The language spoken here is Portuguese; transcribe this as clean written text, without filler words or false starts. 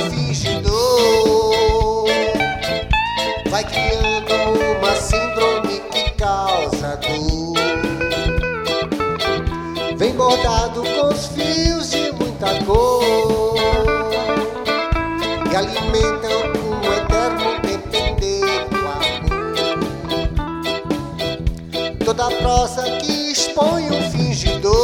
fingidor vai criando uma síndrome que causa dor. Vem bordado com os fios de muita cor e alimentam um eterno depender do amor. Toda prosa que expõe um fingidor